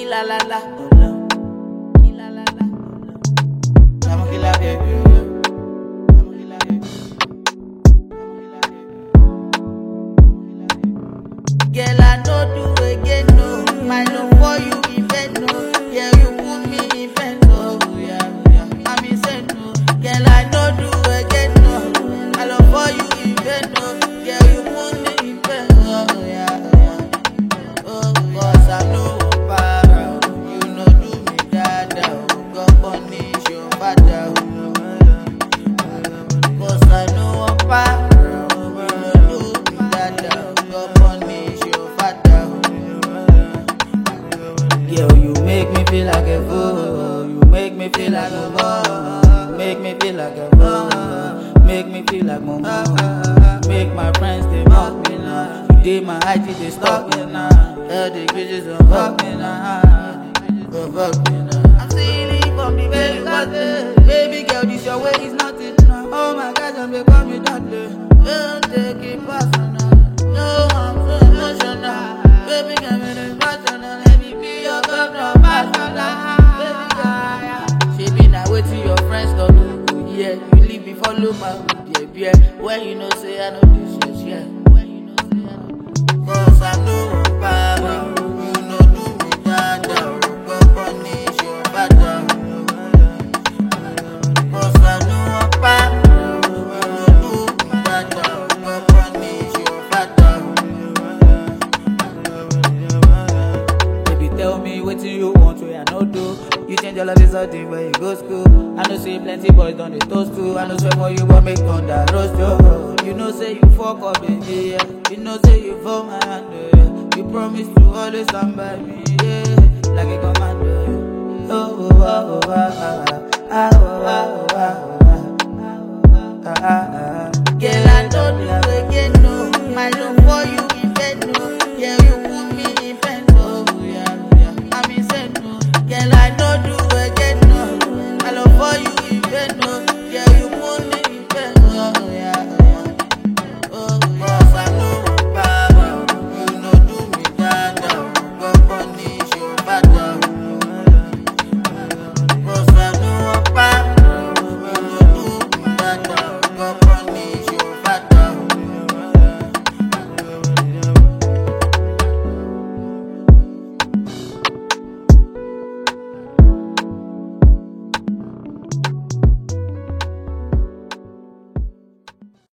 Kila la la, oh no. Kila la la, oh no. I'm a killer baby. I'm a killer baby. Girl, I know do again, no. My love for you, event, no. Yeah, you put me in bed, no. Yeah. I'm insane, no. Girl, I know do again, no. My love for you, event, no. Yeah, you put me in bed, no. Yeah. Oh, cause I know para, you know do me dada. Go punish your father. Cause I know para, you know do me dada. Go punish your father. Girl, you make me feel like a fool. You make me feel like a fool. Make me feel like a fool. Make me feel like mama. Make my friends they mock me now. You did my IG they stalk me now. All the bitches don't fuck me now. Don't fuck me now. I'm stealing from the very bottom. Baby girl, this your way is nothing. Oh my God, don't make me that day. Don't take it personal. No, I'm so emotional. Baby girl, me the personal. Let me be your governor, personal. Baby girl, she be now waiting your friends talk to. Yeah, you leave me follow my with yeah. When you know say I know this shit, yeah. When you know say I know this. Cause I know power, you know do me dada. Go punish your father. Cause I know power, you know do me dada. Go punish your father. Baby, tell me what you want, where I know do. You change all of this something where you go school. I know say plenty boys done the toast too. I know swear for you but make thunder roast you. You know say you fuck up baby, yeah. You know say you for my hand, yeah. You promise to always stand by me, yeah. Like a commando. Oh, oh, oh, oh, oh, oh, oh, oh, oh. Girl, I don't do again, no. My